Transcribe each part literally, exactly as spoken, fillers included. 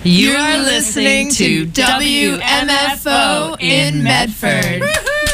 You are listening to W M F O in Medford.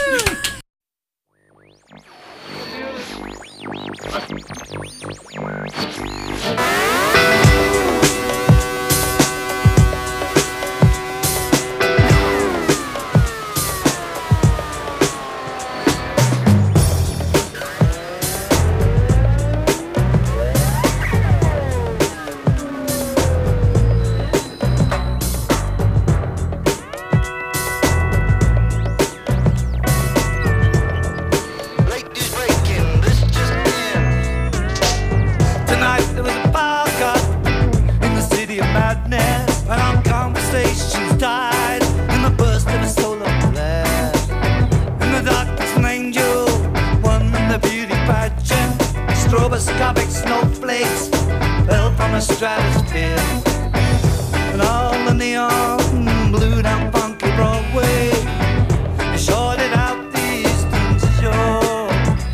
Stroboscopic snowflakes fell from a stratosphere, and all the neon blew down funky Broadway. They shorted out the Eastern Shore.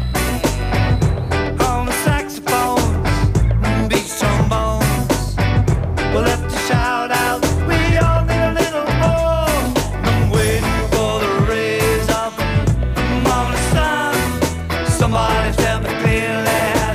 On the saxophones and beat trombones, we left to shout out, we all need a little more. I'm waiting for the rays of the morning sun. Somebody tell me clearly,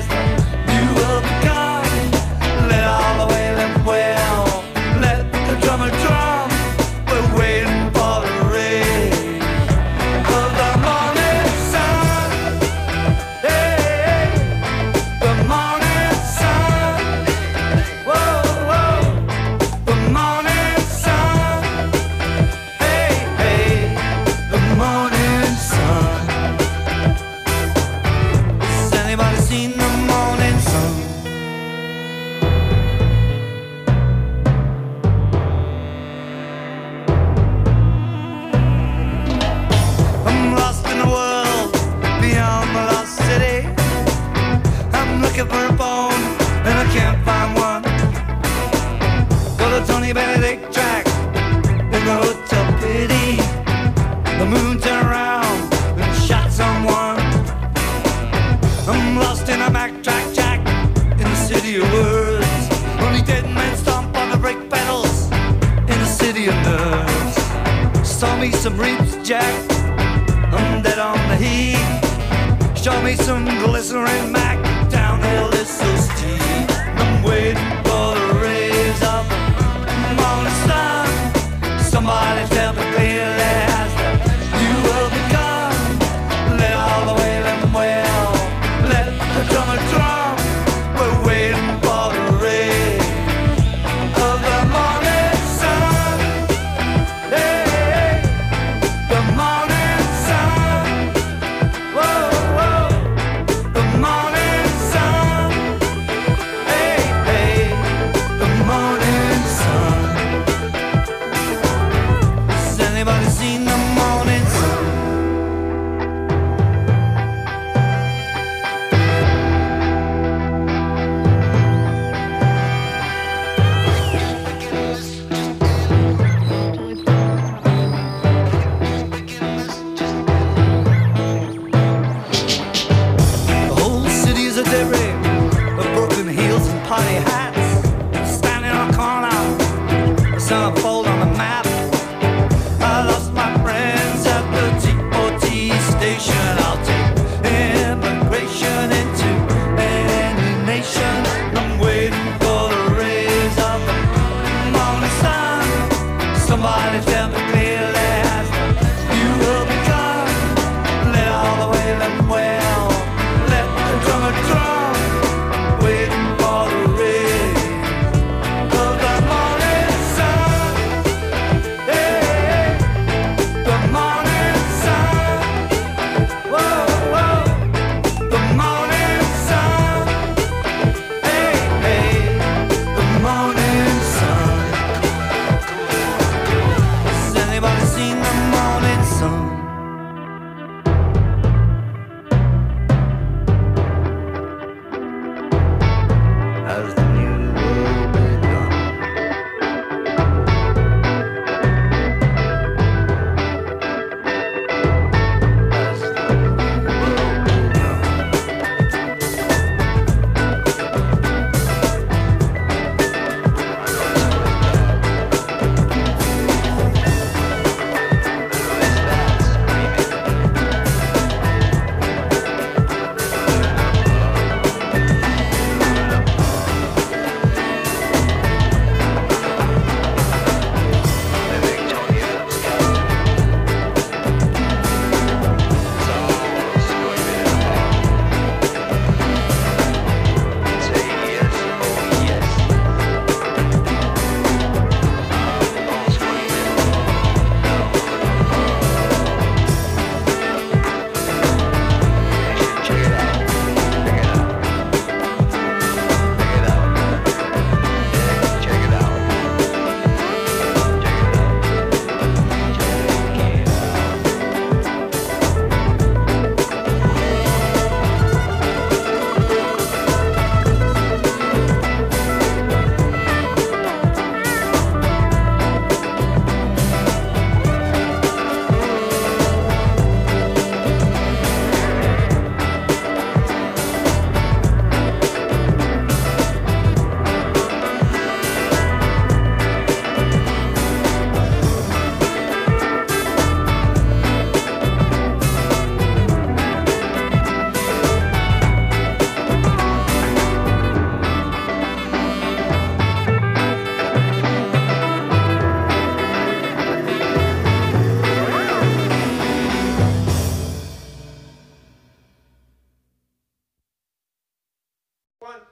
for a phone, and I can't find one. For the Tony Benedict track in the Hotel Pity, the moon turned around and shot someone. I'm lost in a backtrack jack in the city of words. Only dead men stomp on the brake pedals in the city of nerves. Saw me some reaps, Jack, I'm dead on the heat. Show me some glycerin Mac. Downhill is so steep. I'm waiting for the rays of the morning sun. Somebody tell me clearly as you will become. Let all the wailing wail, let the drummer drum. We're waiting for the rays of the morning sun. Hey, the morning sun. Whoa, whoa, the morning.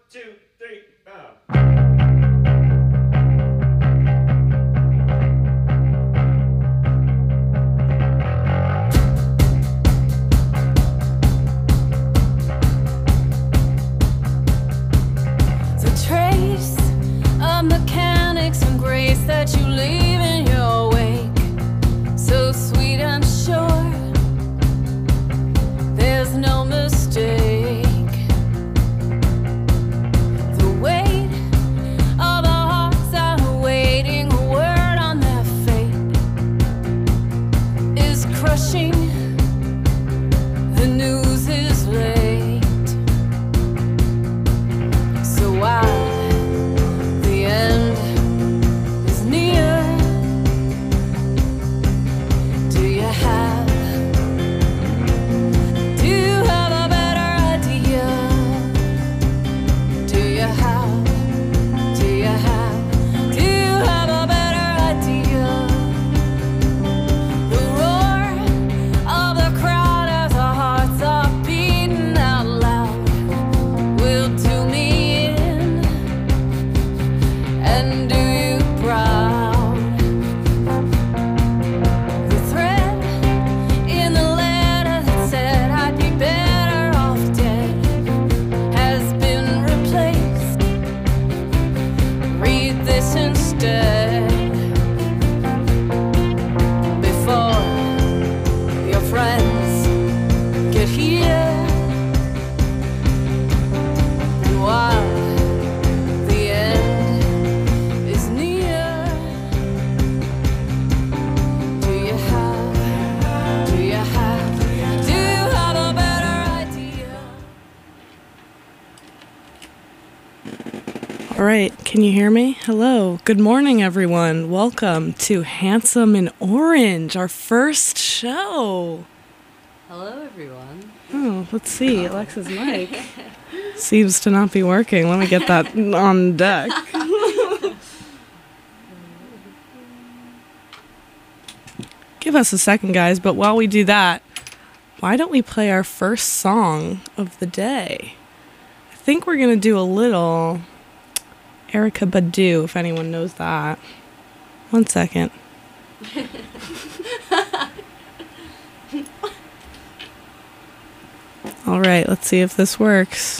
two, three, four. Trace of mechanics and grace that you leave in your wake, so sweet and sure, there's no mistake. The weight of the hearts that are waiting, a word on their fate is crushing. The news is late, so while the end is near, do you have, do you have a better idea? Do you have, do you have, do you have a better idea? The roar of the crowd as our hearts are beating out loud will do me in and do you proud. The thread in the letter that said I'd be better off dead has been replaced. Read this instead before your friends get here, and while the end is near, do you have, do you have, do you have a better idea? All right, can you hear me? Hello. Good morning, everyone. Welcome to Handsome in Orange, our first show. Hello, everyone. Oh, let's see. Alexa's mic seems to not be working. Let me get that on deck. Give us a second, guys. But while we do that, why don't we play our first song of the day? I think we're going to do a little Erykah Badu, if anyone knows that. One second. All right, let's see if this works.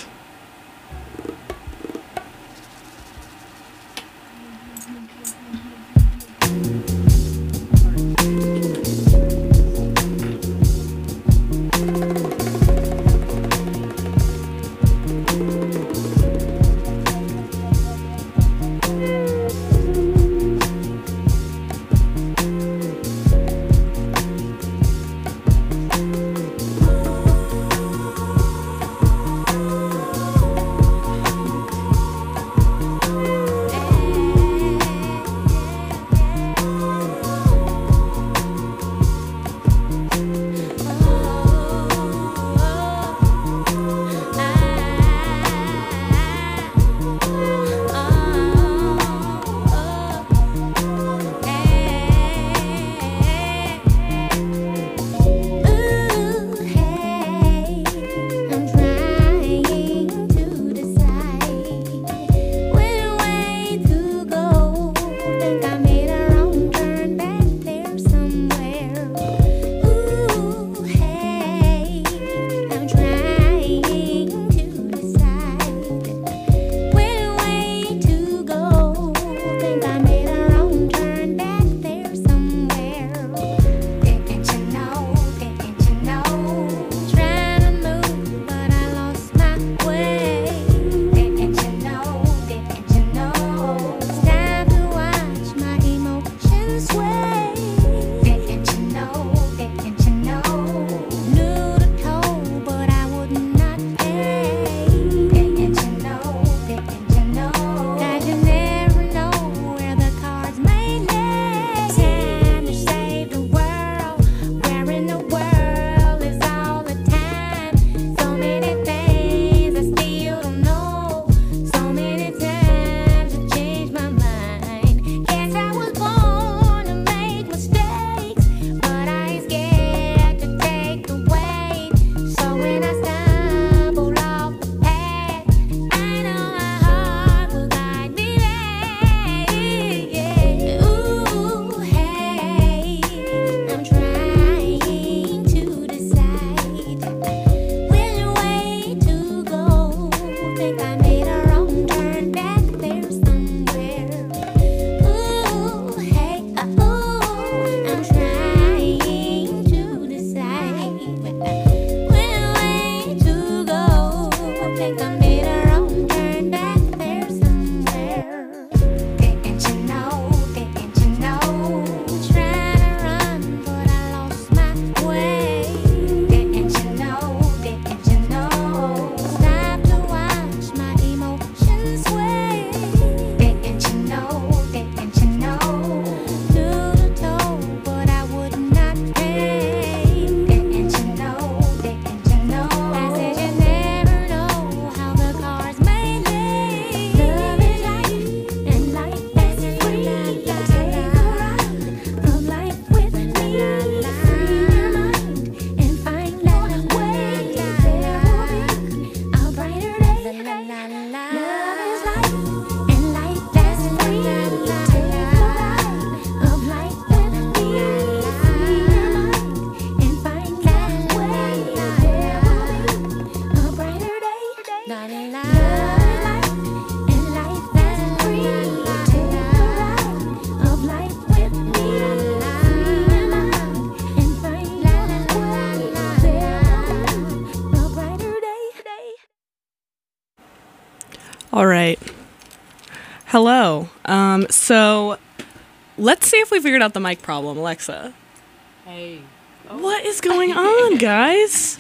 All right. Hello. Um, so let's see if we figured out the mic problem, Alexa. Hey. What is going on, guys?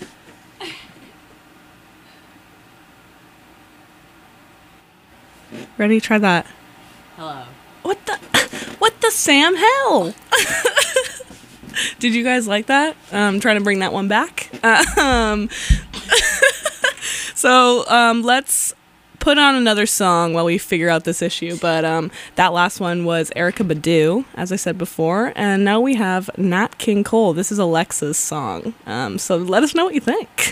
Ready? Try that. Hello. What the? What the Sam hell? Did you guys like that? Um, trying to bring that one back. Um, so um, let's put on another song while we figure out this issue. But um, that last one was Erykah Badu, as I said before, and now we have Nat King Cole. This is Alexa's song. Um, so let us know what you think.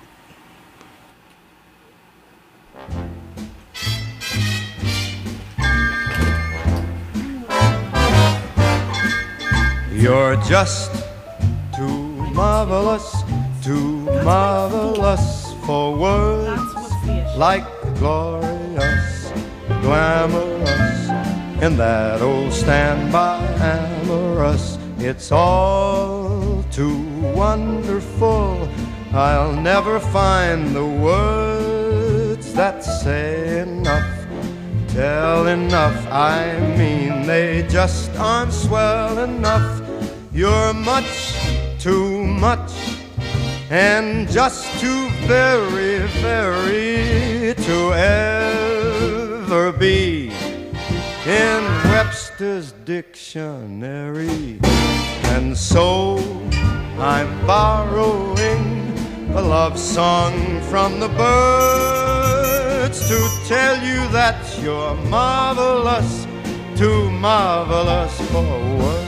You're just too marvelous, too marvelous for words like glorious, glamorous, in that old standby amorous. It's all too wonderful. I'll never find the words that say enough. Tell enough, I mean they just aren't swell enough. You're much too much and just too very, very to ever be in Webster's dictionary. And so I'm borrowing a love song from the birds to tell you that you're marvelous, too marvelous for words.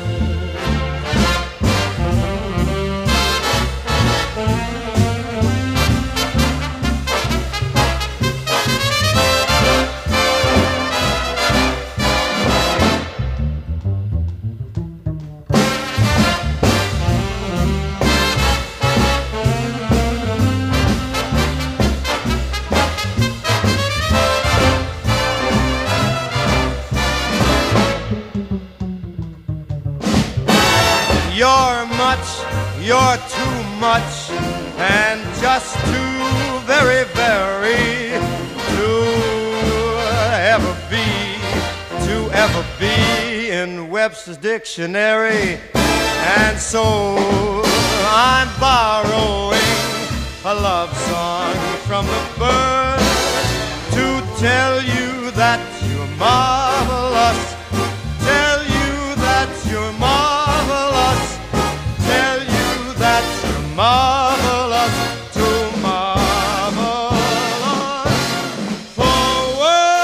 You're much, you're too much, and just too very, very to ever be, to ever be in Webster's dictionary. And so I'm borrowing a love song from the birds to tell you that you're marvelous, tell you that you're marvelous, tell you that you're marvelous, too marvelous for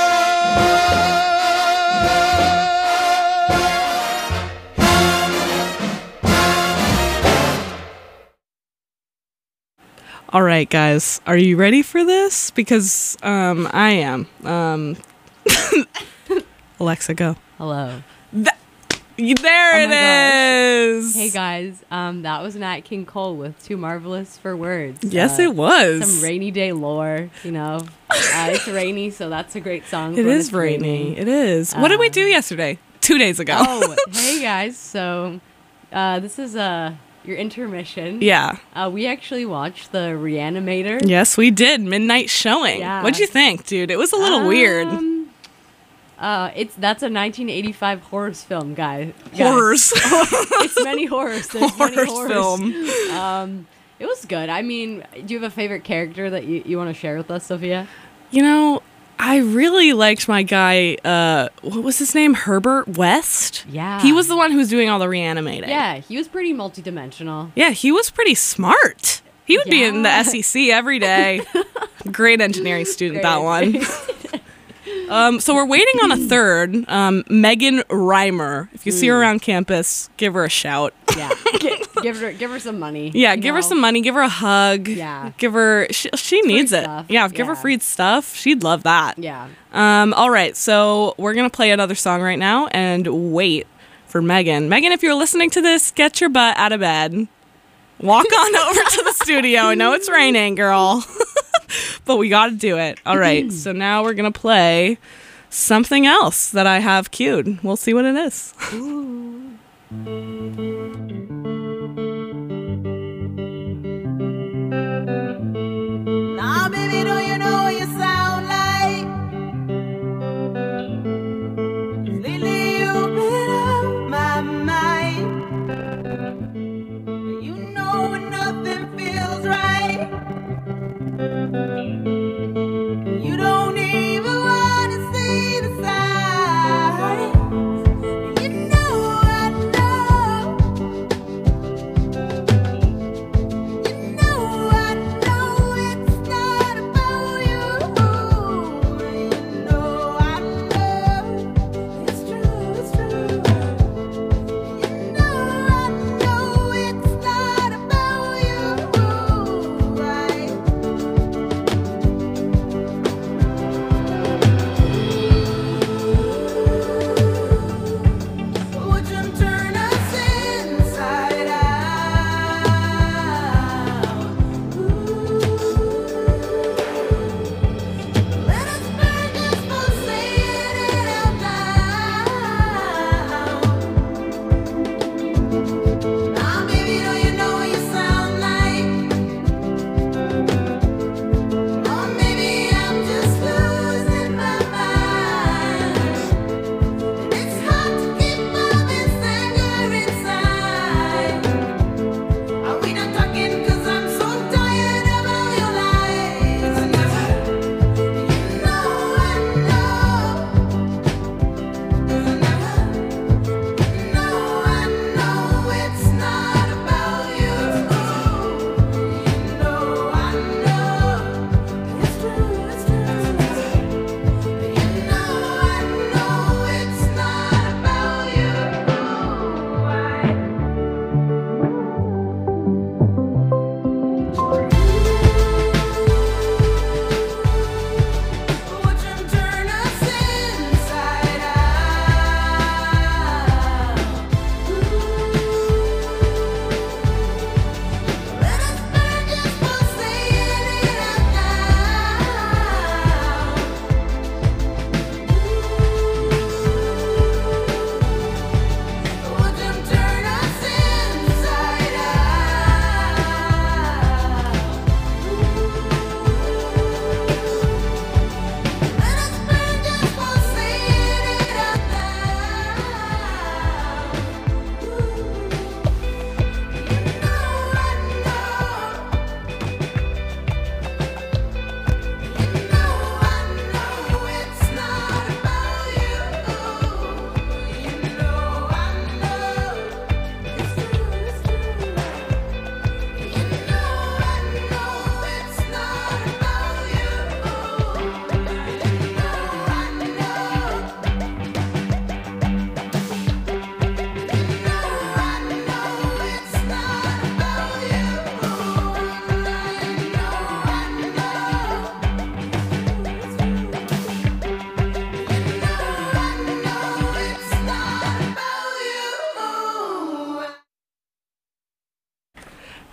words. All right, guys, are you ready for this? Because um, I am. Um, Alexa, go. Hello. That, there Oh it my gosh. is. Hey guys, um, that was Nat King Cole with Too Marvelous for Words. Yes, Uh, it was. Some rainy day lore, you know. Uh, it's rainy, so that's a great song. It for when is it's rainy. raining. It is. What did we Um, do yesterday? Two days ago. Oh, hey guys. So, uh, this is uh, your intermission. Yeah. Uh, we actually watched the Reanimator. Yes, we did. Midnight showing. Yeah. What'd you think, dude? It was a little weird. Um, Uh, it's that's a nineteen eighty-five horror film, guy. guys. Horrors. It's many horrors. There's many Horror horrors. film. Um, it was good. I mean, do you have a favorite character that you, you want to share with us, Sophia? You know, I really liked my guy, uh, what was his name? Herbert West? Yeah. He was the one who was doing all the reanimating. Yeah, he was pretty multidimensional. Yeah, he was pretty smart. He would be in the Yeah. S E C every day. Great engineering student, Great. that one. Um, so we're waiting on a third, um, Megan Reimer. If you see her around campus, give her a shout. Yeah, Gi- give her give her some money. Yeah, you give her know? some money. Give her a hug. Yeah. Give her. She, she needs it. stuff. Yeah, give her Yeah. free stuff. She'd love that. Yeah. Um. All right. So we're gonna play another song right now and wait for Megan. Megan, if you're listening to this, get your butt out of bed. Walk on over to the studio. I know it's raining, girl, but we got to do it. All right. So now we're gonna play something else that I have queued. We'll see what it is. Now, baby, do you know what you sound like?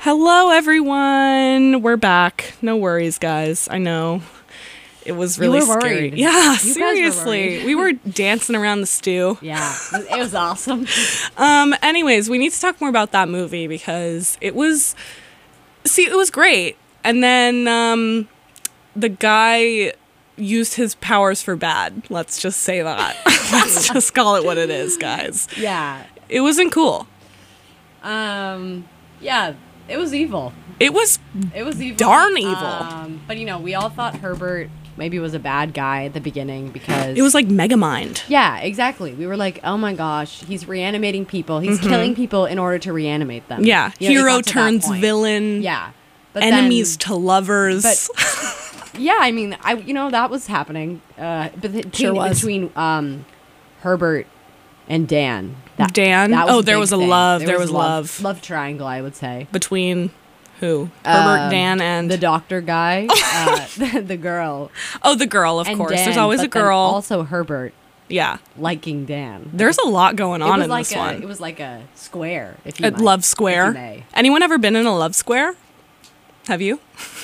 Hello, everyone. We're back. No worries, guys. I know. It was You really were scary. worried. Yeah, You guys were seriously. worried. We were dancing around the stew. Yeah, it was awesome. Um, anyways, we need to talk more about that movie because it was, see, it was great. And then um, the guy used his powers for bad. Let's just say that. Let's just call it what it is, guys. Yeah. It wasn't cool. Um. Yeah. It was evil. It was It was evil. Darn evil. Um, but you know, we all thought Herbert maybe was a bad guy at the beginning because it was like Megamind. Yeah, exactly. We were like, oh my gosh, he's reanimating people. He's killing people in order to reanimate them. Mm-hmm. Yeah, You know, it hero got to that turns point. villain. Yeah. But Enemies then, to lovers. but- yeah, I mean, I you know that was happening. Uh, but the, Sure was. between um, Herbert and Dan. That, Dan? that Oh, a there big was a thing. love, there was love. Love triangle, I would say. Between who? Herbert, Um, Dan, and the doctor guy, uh, the, the girl, oh, the girl. Of and course, Dan, there's always a but then girl. Also, Herbert yeah, liking Dan. there's a lot going It on was in like this a, one. It was like a square. If you A might, love if square. you may. Anyone ever been in a love square? Have you?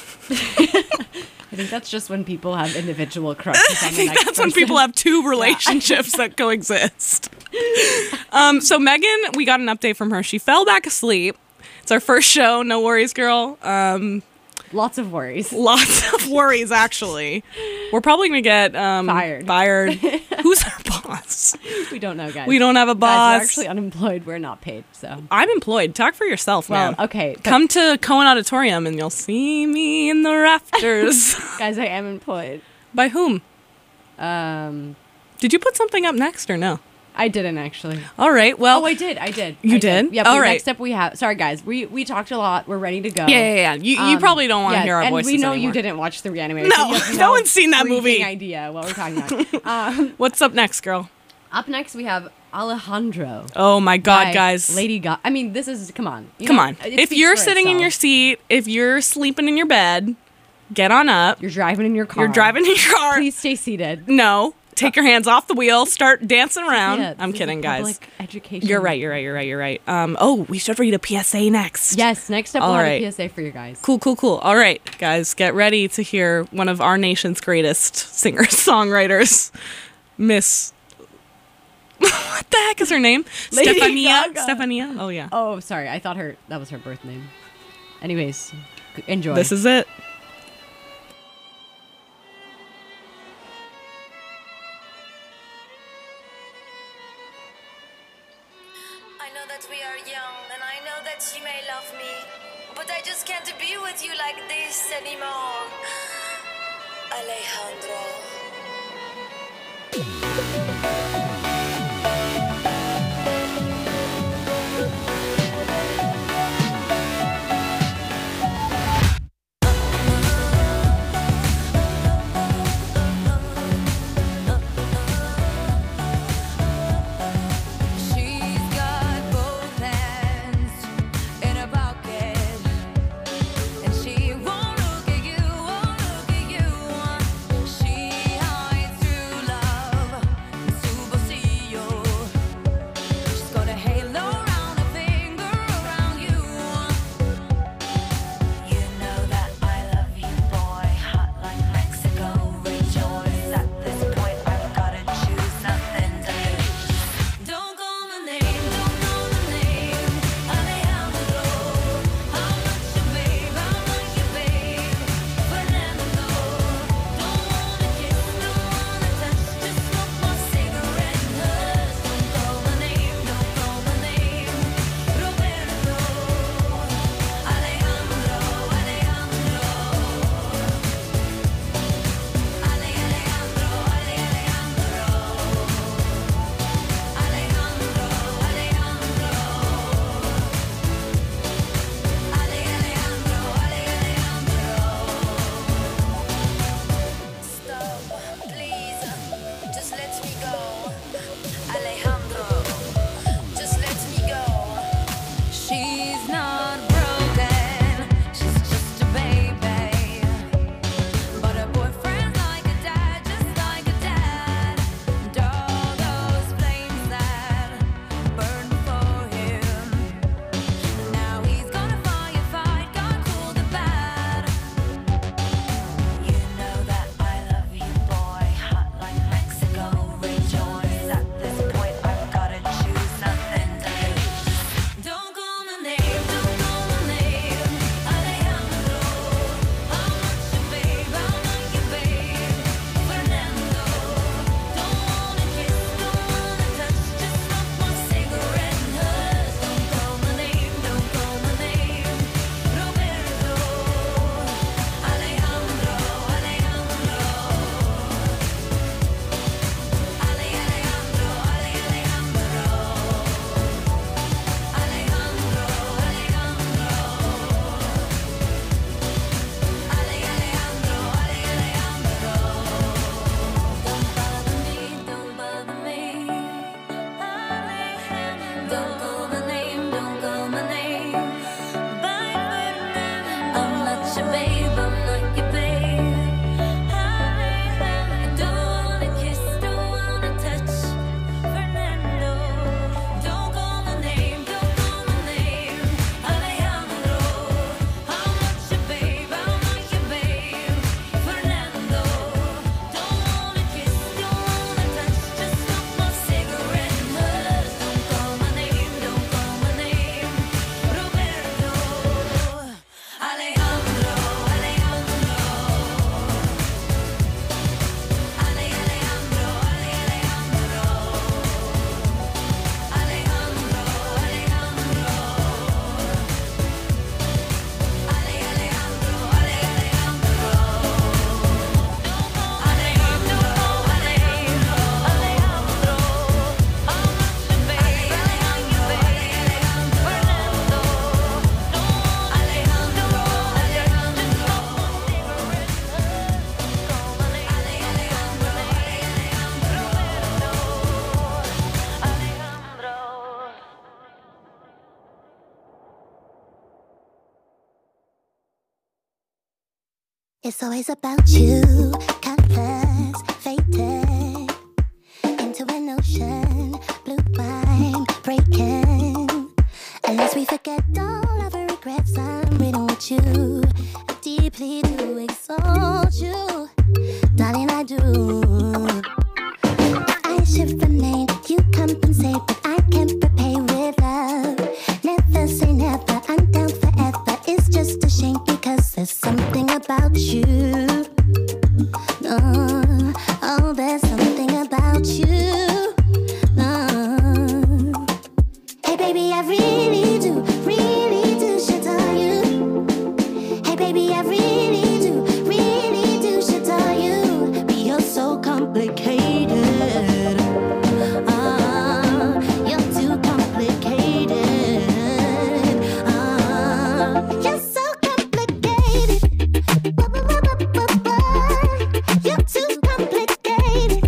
I think that's just when people have individual crushes. I on the think next that's when person. people have two relationships that coexist. Um, so Megan, we got an update from her. She fell back asleep. It's our first show. No worries, girl. Um, lots of worries. lots of worries, actually. We're probably gonna get um, Fired. Fired. Who's our boss? We don't know, guys. We don't have a Guys, boss. we're actually unemployed. We're not paid, so. I'm employed. Talk for yourself, Well, man. okay. but Come to Cohen Auditorium and you'll see me in the rafters. guys, I am employed. By whom? Um, Did you put something up next or no? I didn't actually. All right. Well, Oh, I did. I did. You I did? Yeah. All But right. Next up, we have. Sorry, guys. We we talked a lot. We're ready to go. yeah, yeah, yeah. You, you Um, probably don't want to yeah, hear our and voices we know anymore. you didn't watch the reanimator. No, so you have no one's seen that freaking movie. Idea what we're talking about. um, What's up next, girl? up next, we have Alejandro. Oh my God, by guys! Lady Gaga. I mean, this is come on. You Come know, on. it If speaks you're for sitting in your itself. seat, if you're sleeping in your bed, get on up. you're driving in your car. You're driving in your car. Please stay seated. No, take your hands off the wheel. Start dancing around. Yeah, this I'm is a kidding, guys. public Education. You're right. You're right. You're right. You're right. Um. Oh, we should read a P S A next. Yes. Next up, All we'll have right. a P S A for you guys. Cool, cool, cool. All right, guys, get ready to hear one of our nation's greatest singer-songwriters, Miss. What the heck is her name? Lady Stefania. Gaga. Stefania. Oh yeah. Oh, sorry. I thought her that was her birth name. Anyways, g- enjoy. This is it. I know that we are young, and I know that you may love me, but I just can't be with you like this anymore. Alejandro. She's got both hands in her pocket, and she won't look at you, won't look at you. She It's always about you, colors faded into an ocean, blue wine breaking. Unless we forget all of our regrets, I'm reading with you. I deeply do exalt you, darling, I do. I should remain, you compensate, but I can't repay with love. Never say never, I'm down forever. It's just a shame because there's something about you. No, oh, there's something about you. No. Hey, baby, I really do, really do, should tell you. Hey, baby, I really do, really do, should tell you. But you're so complicated. Ah, you're too complicated. Ah, you're so complicated. You're too complicated.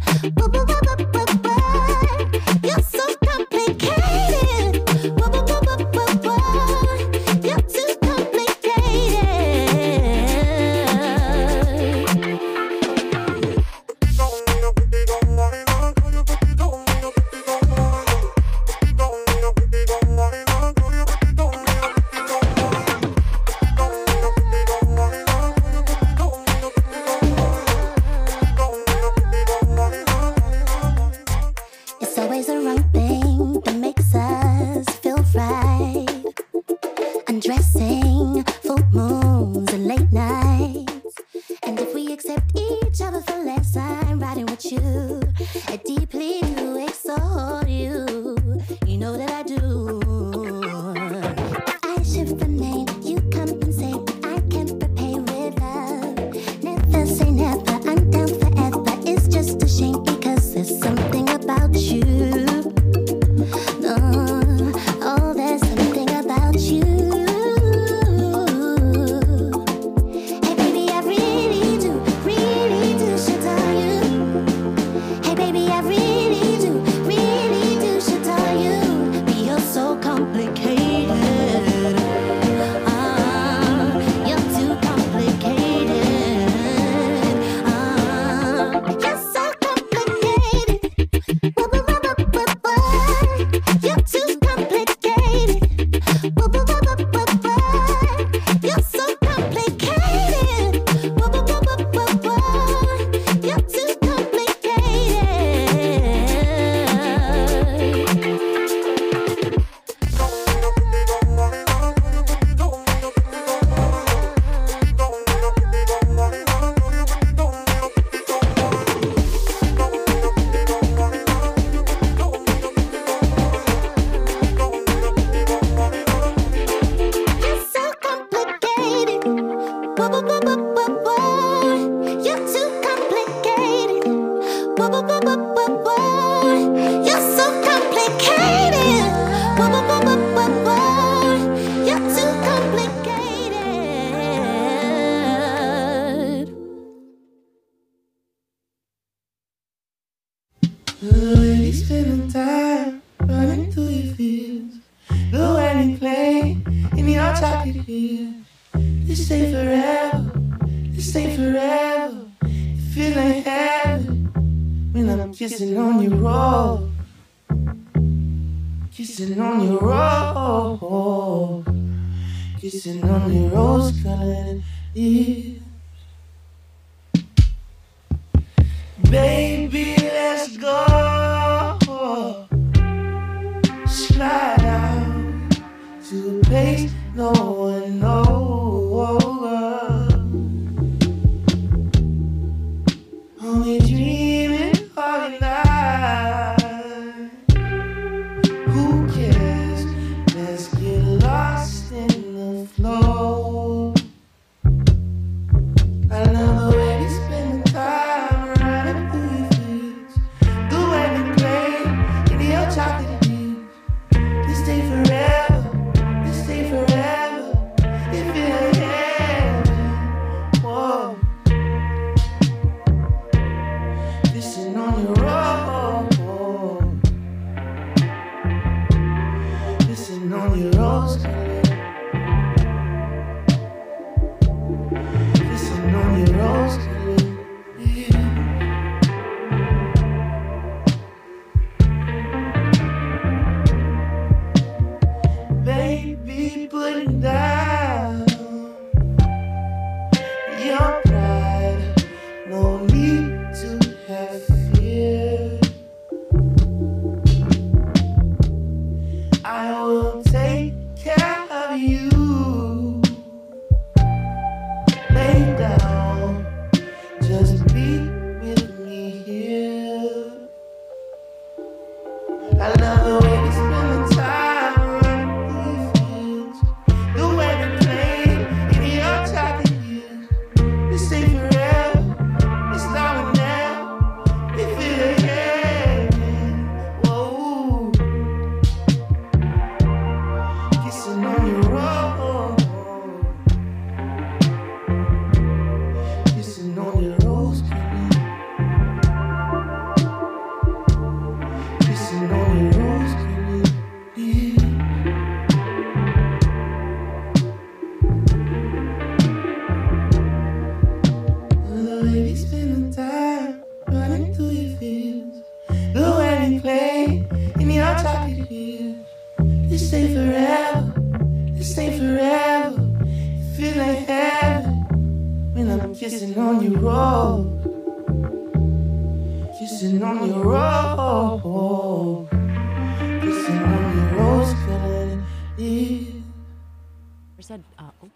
You're so complicated. You're too It's always the wrong thing that makes us feel right. Undressing, full moons and late nights. And if we accept each other for less, I'm riding with you. I deeply do exalt you. You know that I do. I should remain, you compensate, but I can't repay with love. Never say never, I'm down forever. It's just a shame because there's something about you. No, oh, there's something about you. Hey, baby, I really do, really do, should tell you. Hey, baby, I really do, really do, should tell you. But you're so complicated. Ah, you're too complicated. Ah, you're so complicated. You're too complicated. You're so complicated. You're too Really spending time running through your fields, the wedding plane in your chocolate hills. This ain't forever, this ain't forever. It feel like heaven when I'm kissing on your roll, kissing on your roll, kissing on your rose-colored lips. Baby, let's go. Slide down to a place no one knows. Only dreaming all night. Who cares? Let's get lost in the flow. I love the way we spend the time running through your fields, the way we play in your chocolate hills. This day forever, this day forever. kissing on your rose, kissing on your rose, kissing on your rose-colored lips. Where's that? Uh, oh.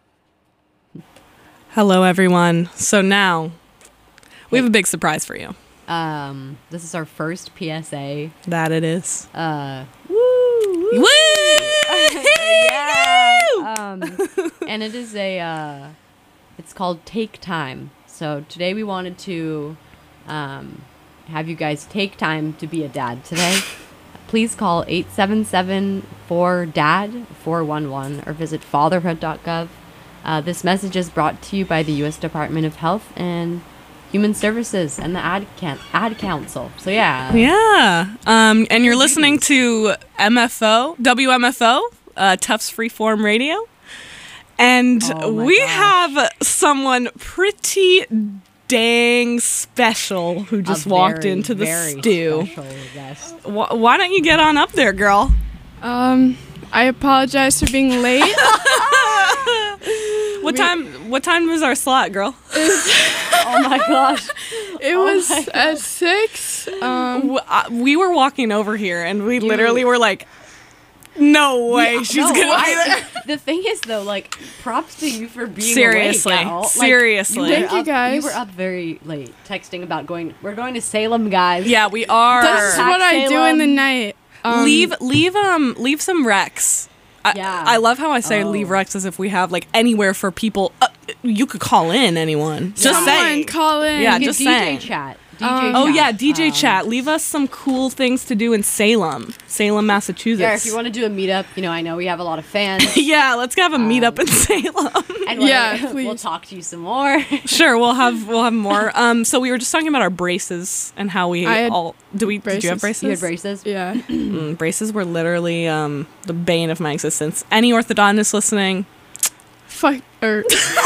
Hello, everyone. So now we have a big surprise for you. Um, this is our first P S A. That it is. Uh, Woo! Woo! yeah. Um, and it is a. Uh, it's called Take Time. So today we wanted to, um, have you guys take time to be a dad today. Please call eight seven seven four D A D four one one or visit fatherhood dot gov. Uh, this message is brought to you by the U S Department of Health and Human Services and the Ad, Can- Ad Council. So yeah. Yeah. Um, and you're listening to M F O, W M F O, uh, Tufts Freeform Radio. And Oh my we gosh. have someone pretty dang special who just A walked very, into the very stew. special guest. Wh- why don't you get on up there, girl? Um, I apologize for being late. What time? What time was our slot, girl? Oh my gosh. It Oh was my at six. Um, W- uh, we were walking over here, and we literally were like, "No way, Yeah, she's no, gonna be I- there." The thing is, though, like, props to you for being Seriously. awake at all. Like, Seriously. you were Thank you, up- guys. You were up very late, texting about going. We're going to Salem, guys. Yeah, we are. that's Tax what I do in Salem. the night. Um, leave, leave, um, leave some recs. I, Yeah. I love how I say Oh. leave recs as if we have like anywhere for people. Uh, you could call in anyone. Just someone say. call in. Yeah, You just D J saying. chat. D J Um, chat. Oh yeah, D J Um, chat. Leave us some cool things to do in Salem, Salem, Massachusetts. Yeah, if you want to do a meetup, you know, I know we have a lot of fans. Yeah, let's have a meetup Um, in Salem. And Yeah, we'll, we'll please. talk to you some more. Sure, we'll have we'll have more. Um, so we were just talking about our braces and how we I had all do we did you have braces. braces? You had braces? Yeah. Mm, braces were literally um the bane of my existence. Any orthodontist listening? Fuck. Or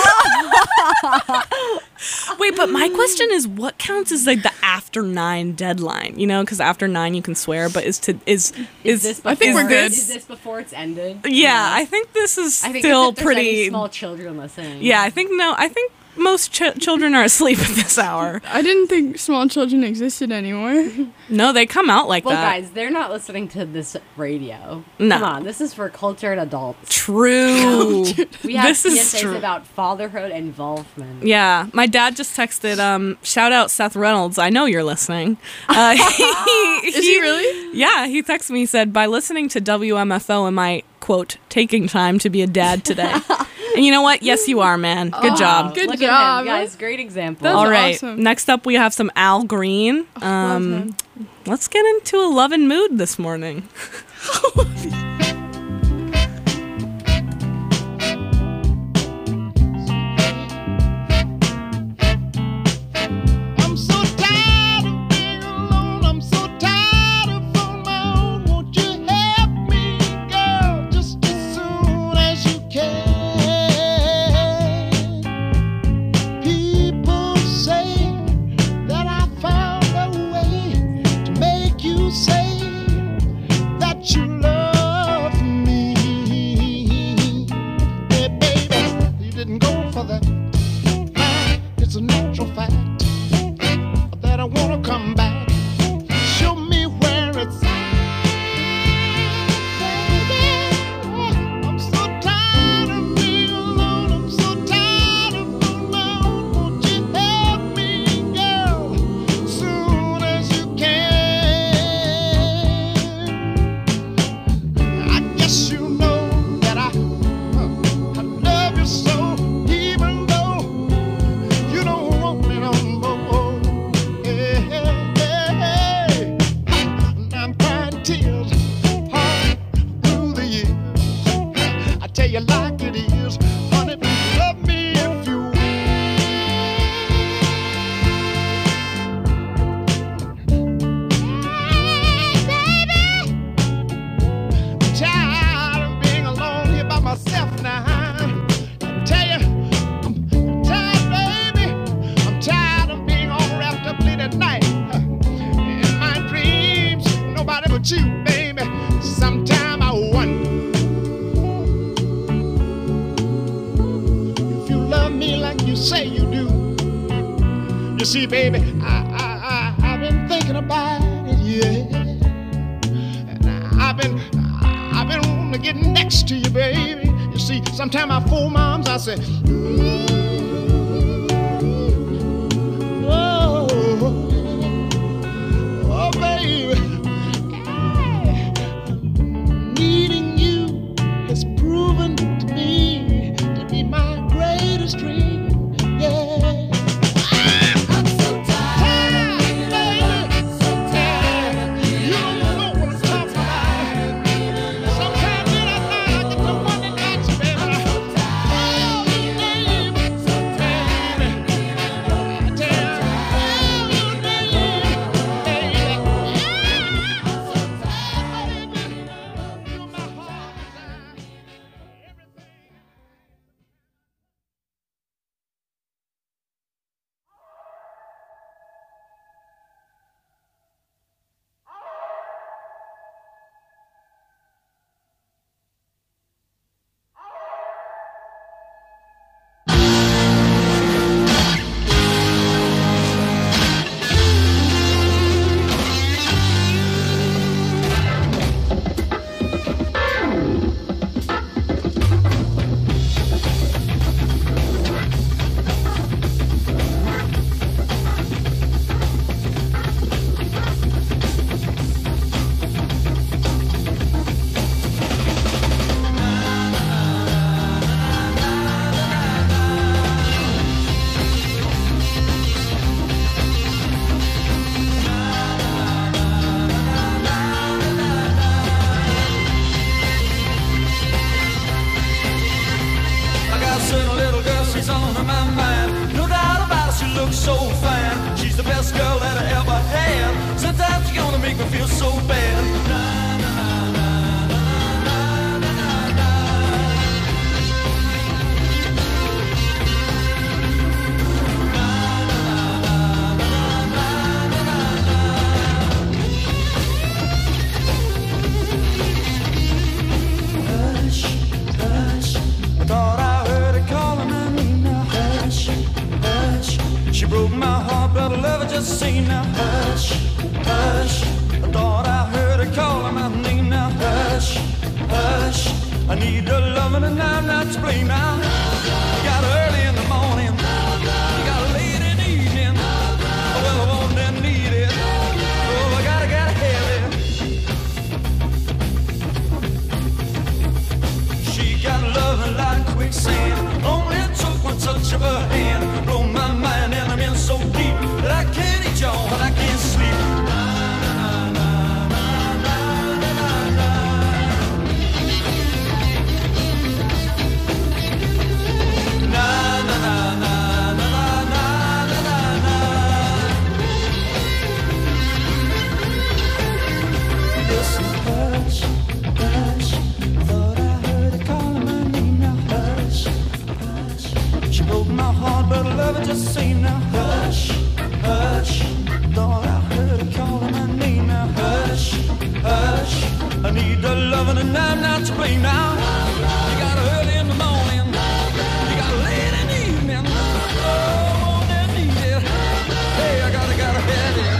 Wait, but my question is, what counts as like the after nine deadline? You know, because after nine you can swear, but is to is is, Is this I think before- we're good. Is this before it's ended? yeah, I think this is I think still if there's any pretty. small children listening. Yeah, I think no, I think most ch- children are asleep at this hour. I didn't think small children existed anymore. No, they come out like Well, that. guys, they're not listening to this radio. No. Come on, this is for cultured adults. True. We have This is P S As true. about fatherhood involvement. Yeah, my dad just texted. Um, shout out Seth Reynolds. I know you're listening. Uh, he, Is he really? Yeah, he texted me. He said, by listening to W M F O, am I quote taking time to be a dad today? And you know what? Yes, you are, man. Good job. Good Look job. at him, guys. Great example. That's All right. awesome. Next up, we have some Al Green. Love Um, him. let's get into a loving mood this morning. I'm so tired of being alone. I'm so tired of on my own. Won't you help me, girl, just as soon as you can? People say that I found a way to make you say that you love me. Hey, baby, you didn't go for that. It's a natural fact that I wanna come back. Show me where it's at, baby. I'm so tired of being alone. I'm so tired of being alone. Won't you help me, girl, soon as you can? I guess you know that I, I love you so, even though you don't want me no more. Hey, hey, hey. I'm crying tears all through the years. I tell you like it is, honey, love me if you will. Hey, baby, I'm tired of being alone here by myself now. I tell you, I'm tired, baby. I'm tired of being all wrapped up late at night. In my dreams, nobody but you, baby. Sometime I wonder if you love me like you say you do. You see, baby, I, I, I, I've been thinking about it, yeah. And I've been, I've been wanting to get next to you, baby. You see, sometimes I fool moms, I say, oh, oh, baby, needing you has proven to me to be my greatest dream, yeah. So fine, she's the best girl that I ever had. Sometimes you're gonna make me feel so bad. Na, na, na, na, na, na, na, Hush, hush, I thought I heard her calling my name now. Hush, hush. She broke my heart, but I love her just the same now. Hush, hush, I thought I heard her calling my name now. Hush, hush, I need her loving and I'm not to blame now. You got her early in the morning, you got her late in the evening. Oh, well, I want and need it. Oh, I gotta, gotta have it. She got loving like quicksand. Only took one touch of her hand. Blow my mind and I'm in so deep that I can't eat y'all and I can't sleep. Na, na, na, na, na, na, na. Na, na, na, na, na, na, na, na, na. Listen, hush, hush, thought I heard her calling my name now. Hush, hush, she broke my heart, but I love her just the same now. Hush, hush, thought I heard her calling my name now. Hush, hush, I need her loving and I'm not to blame now. You got her early in the morning, you got her late in the evening. Oh, I need it. Hey, I gotta, gotta have it.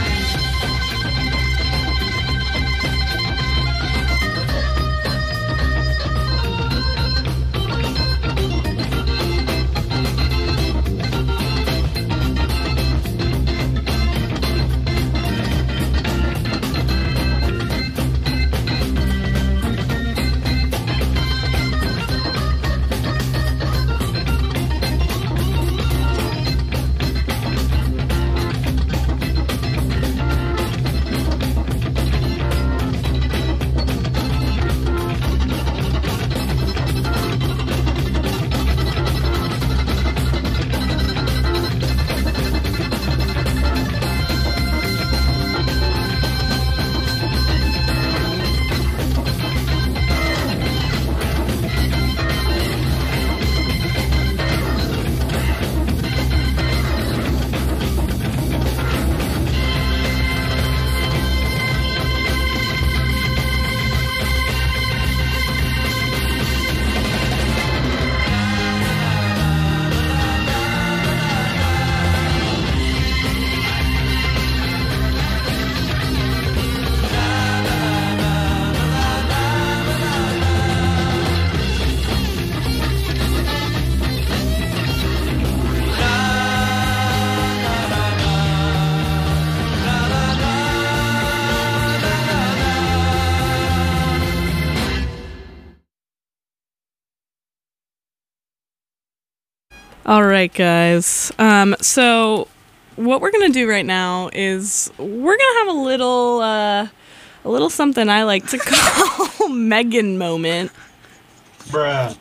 All right, guys. Um, so what we're gonna do right now is we're gonna have a little, uh, a little something I like to call Megan moment. Bruh.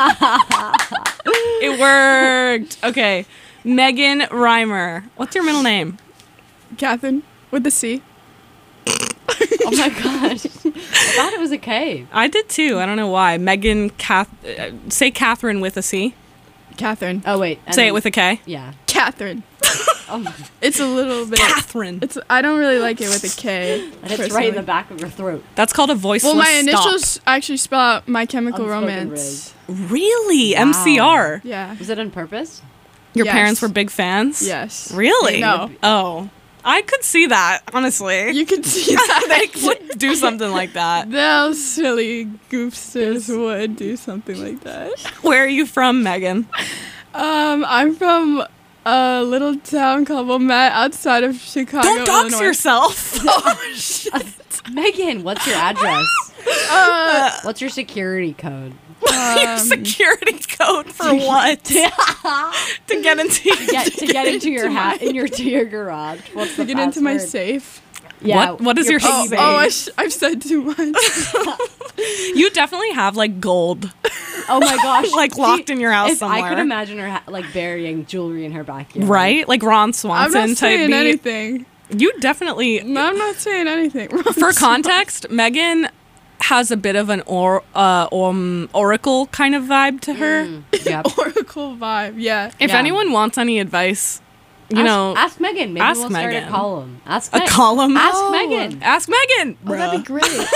It worked. Okay, Megan Reimer. What's your middle name? Catherine with the C. Oh my gosh. I thought it was a K. I did too. I don't know why. Megan Cath. Uh, say Catherine with a C. Catherine. Oh wait. and Say then- it with a K. Yeah. Catherine. Oh, It's a little bit. Catherine. It's. I don't really like it with a K. and it's right personally. in the back of your throat. That's called a voiceless Well, my stop. initials actually spell out My Chemical Unspoken Romance. Really? Wow. M C R. Yeah. Was it on purpose? Your Yes. parents were big fans? Yes. Really? No. Oh. I could see that, honestly. You can see that. they would do something like that. Those silly goofsters would do something like that. Where are you from, Megan? Um, I'm from a little town called Wilmette outside of Chicago, Don't dox Illinois. yourself. Oh, shit. Megan, what's your address? Uh, What's your security code? Your um, security code for what? to get into your Get to get into your hat in your to your garage. What's the to get into my password? safe. Yeah. What- what is your Oh, safe? oh I sh- I've said too much. You definitely have like gold, Oh my gosh. like locked in your house If somewhere. I could imagine her ha- like burying jewelry in her backyard. Right? Like Ron I'm Swanson not type saying beat. anything. You definitely. No, I'm not saying anything. For context, Megan has a bit of an or uh, um, oracle kind of vibe to her. Mm, yep. Oracle vibe. Yeah. If Yeah. anyone wants any advice, you ask, know, ask Megan. Maybe ask we'll start Megan. a column. Ask a Meg- column. Ask Oh. Megan. Ask Megan. Oh, that'd be great.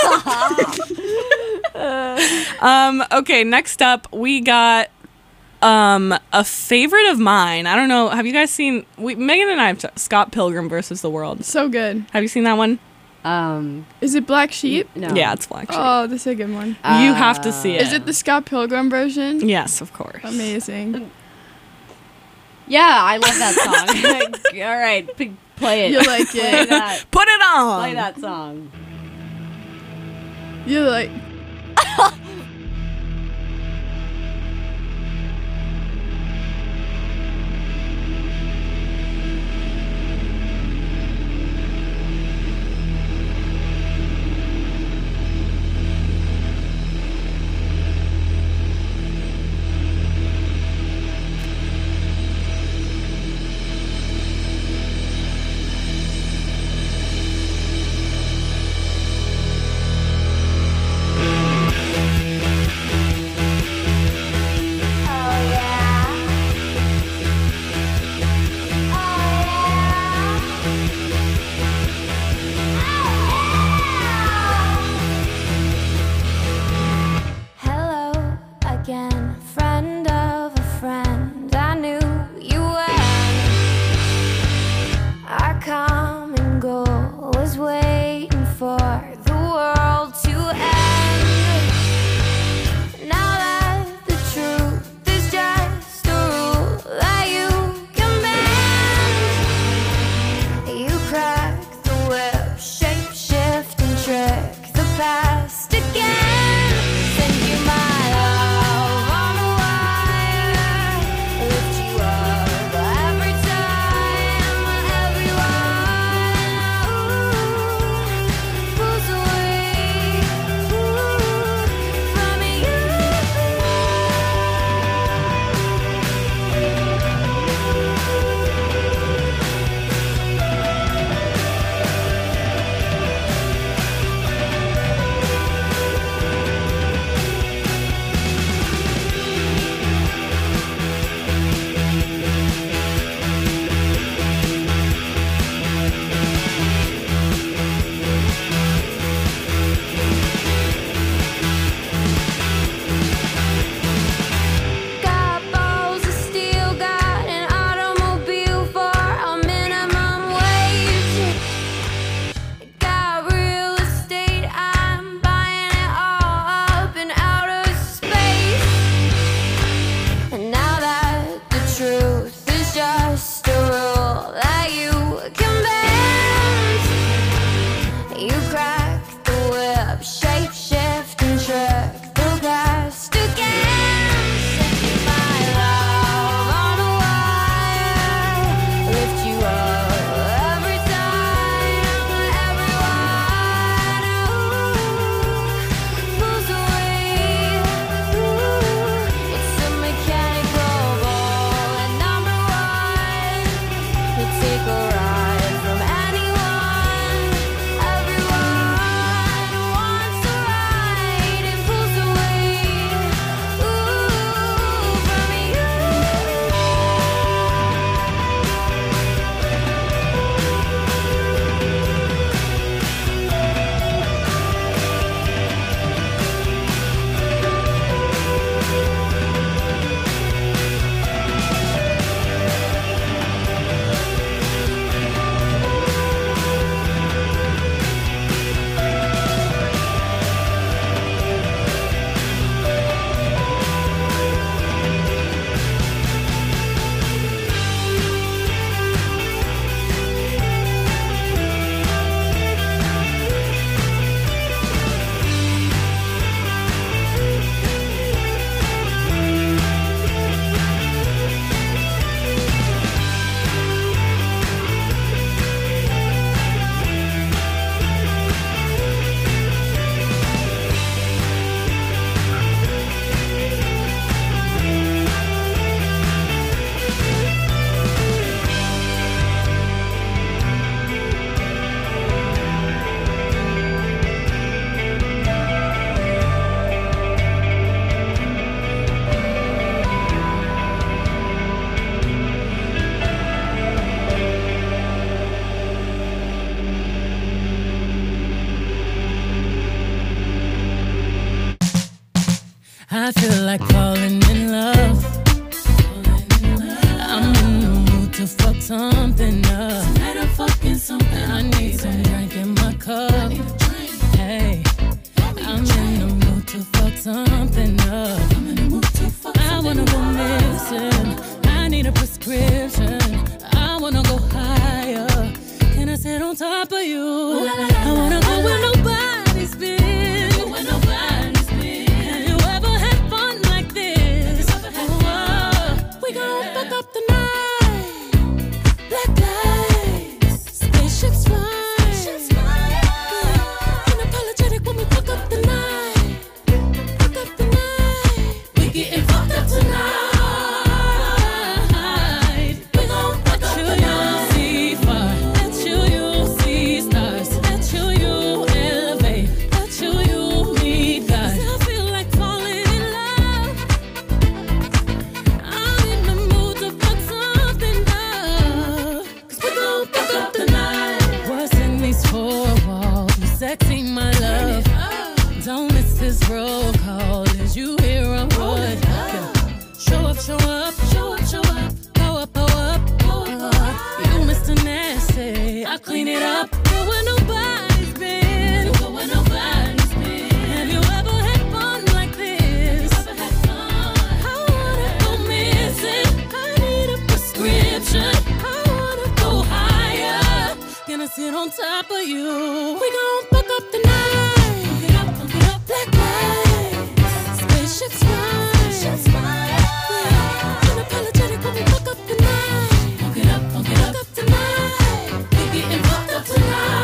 Um, okay, next up we got um a favorite of mine. I don't know. Have you guys seen we Megan and I have t- Scott Pilgrim versus the World. So good. Have you seen that one? Um. Is it Black Sheep? No. Yeah, it's Black Sheep. Oh, this is a good one. You have to see it. Is it the Scott Pilgrim version? Yes, of course. Amazing. Yeah, I love that song. All right, p- play it. You like Play it. that. Put it on. Play that song. You like. Well, I feel like falling in love. I'm in the mood to fuck something up. Tonight I'm fucking something. I need some drink in my cup. Hey, I'm in the mood to fuck something up. I'm in the mood to fuck something up. I wanna go missing. I need a prescription. I wanna go higher. Can I sit on top of you? I wanna go where nobody's been. Where nobody's been. Have you ever had fun like this? Oh, we gon' fuck up the night. Black lights, spaceships fly. Unapologetic when we fuck up the night. Fuck up the night. We getting fucked up tonight. Sexy, my love. Don't miss this roll call. As you hear a word. Show up, show up, show up, show up. Go up, go up, go up. You Mister Nasty. I clean it up. Go where nobody's been. Go where nobody's been. Have you ever had fun like this? Ever had fun? I wanna go missing. I need a prescription. I wanna go higher. Can I sit on top of you? We gon' fuck up the night. Fuck it up, fuck it up. Black lights, spaceships fly. Spaceships fly. Unapologetic when we fuck up the night. Fuck it up, fuck it up. Fuck up the night. We getting fucked up tonight.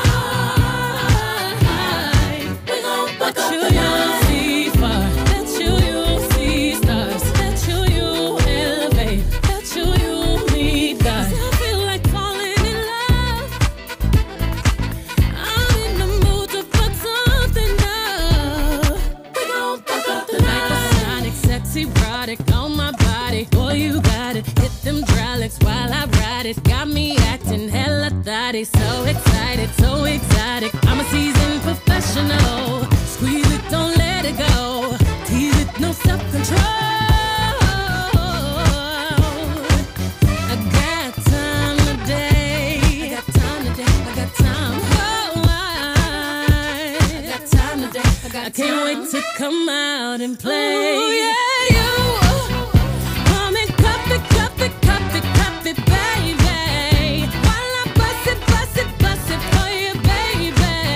We gon' fuck up the night. See fire. That's you, you see stars. That's you, you elevate. That's you, you meet God. I feel like falling in love. I'm in the mood to fuck something up. We gon' fuck up the night. Sonic, sexy, erotic on my body. Boy, you got it. Hit them hydraulics while I ride it. Got me acting hella thotty. So excited, so exotic. I'm a seasoned professional. Squeeze it, don't let it go. Tease it, no self-control. I got time today. I got time today. I got time. Oh, I, I got time today. I, got I can't time. wait to come out and play. Ooh, yeah, you. Come and cup it, cup it, cup it, cup it, baby. While I bust it, bust it, bust it for you, baby.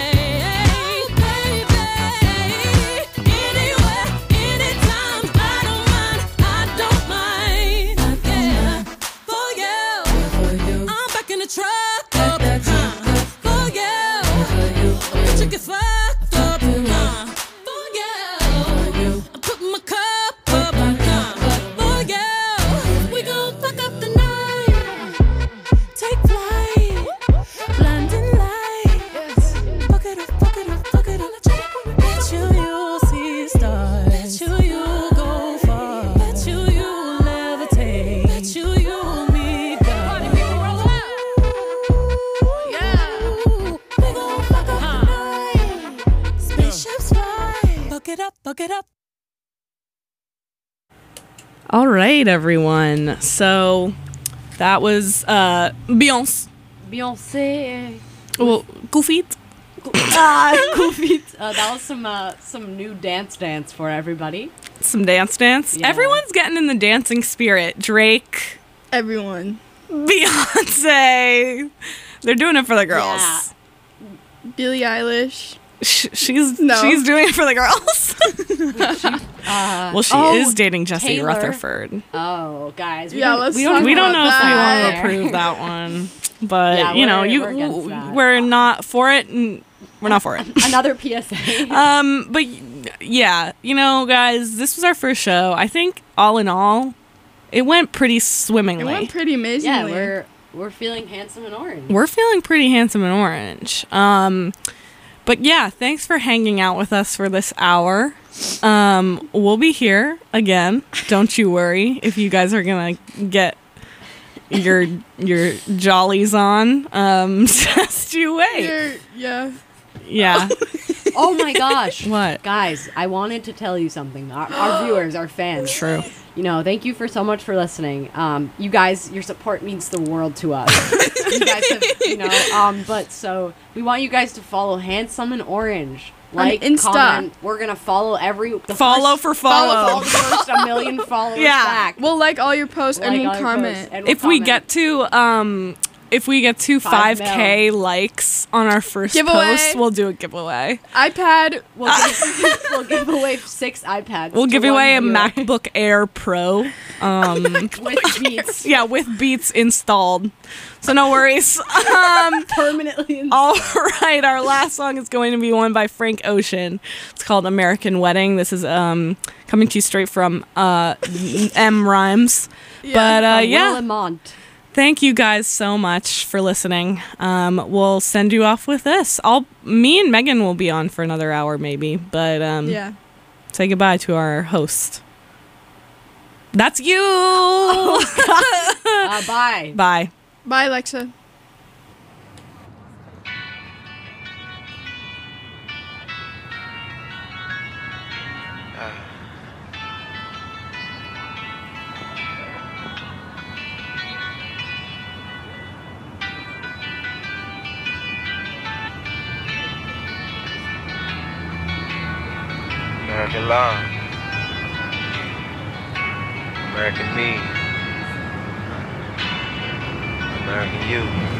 Baby. Anywhere, anytime. I don't mind, I don't mind. Yeah. For you. I'm back in the truck. Up, huh. For you. Bitch, you get fucked up. Huh. For you. I put my cup up. Huh. For you. We gon' fuck up the night. Take flight. Blinding lights. Fuck it up, fuck it up, fuck it up. Bet you you'll see stars. Bet you you go far. Bet you you levitate. Bet you you meet God. Party people roll out. Yeah. We gon' fuck up the night. Spaceships fly. Fuck it up, fuck it up. All right, everyone. So that was uh, Beyonce. Beyonce. Well, Goofy. Ah, goofy. Uh, that was some uh, some new dance dance for everybody. Some dance dance. Yeah. Everyone's getting in the dancing spirit. Drake, Everyone. Beyonce. They're doing it for the girls. Yeah. Billie Eilish. Sh- she's No. she's doing it for the girls. Uh, Well, she oh, is dating Jesse Taylor. Rutherford. Oh, guys. We Yeah, don't, let's we talk don't, We don't about know if we that. want to approve that one, but Yeah, you know, we're- you we're against that. we're not for it, and we're not for it. Another P S A. Um, but y- yeah, you know, guys, this was our first show. I think all in all, it went pretty It swimmingly. went pretty amazingly. yeah, we're we're feeling handsome and orange. We're feeling pretty handsome and orange. Um, but yeah, thanks for hanging out with us for this hour. Um, we'll be here again. Don't you worry if you guys are gonna get your your jollies on. Um, just you wait. You're- yeah. Yeah. Oh my gosh. What? Guys, I wanted to tell you something. Our, our viewers, our fans. True. You know, thank you for so much for listening. Um, you guys, your support means the world to us. You guys have, you know, um, but so we want you guys to follow Handsome and Orange. Like, Insta. comment. We're gonna follow every the Follow first, for follow. follow first a million followers Yeah. back. We'll like all your posts and Like we'll all your comment. posts, and we'll If we comment. get to um if we get to Five five K likes on our first Giveaway. post, we'll do a giveaway. iPad. We'll give, we'll give away six iPads. We'll to give one away a viewer MacBook Air Pro. Um with Beats yeah, with Beats installed. So no worries. Um permanently. In- all right, our last song is going to be one by Frank Ocean. It's called American Wedding. This is um coming to you straight from uh M Rhymes. But uh from yeah. Willamont. Thank you guys so much for listening. Um, we'll send you off with this. I'll, me and Megan will be on for another hour maybe, but um, Yeah. say goodbye to our host. That's you. Uh, bye. Bye. Bye, Alexa. American love, American me, American you.